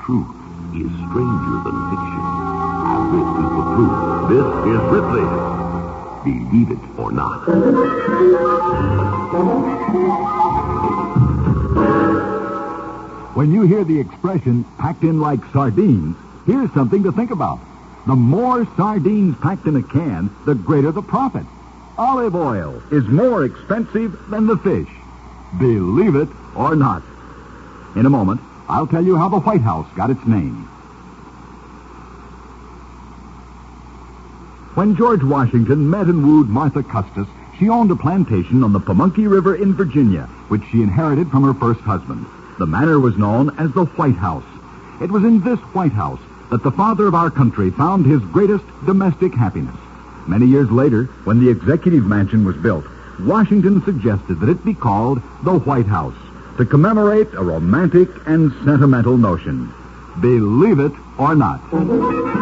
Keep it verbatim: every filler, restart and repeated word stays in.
truth is stranger than fiction. This is the truth. This is Ripley. Believe it or not. When you hear the expression, packed in like sardines, here's something to think about. The more sardines packed in a can, the greater the profit. Olive oil is more expensive than the fish. Believe it or not. In a moment, I'll tell you how the White House got its name. When George Washington met and wooed Martha Custis, she owned a plantation on the Pamunkey River in Virginia, which she inherited from her first husband. The manor was known as the White House. It was in this White House that the father of our country found his greatest domestic happiness. Many years later, when the Executive Mansion was built, Washington suggested that it be called the White House to commemorate a romantic and sentimental notion. Believe it or not.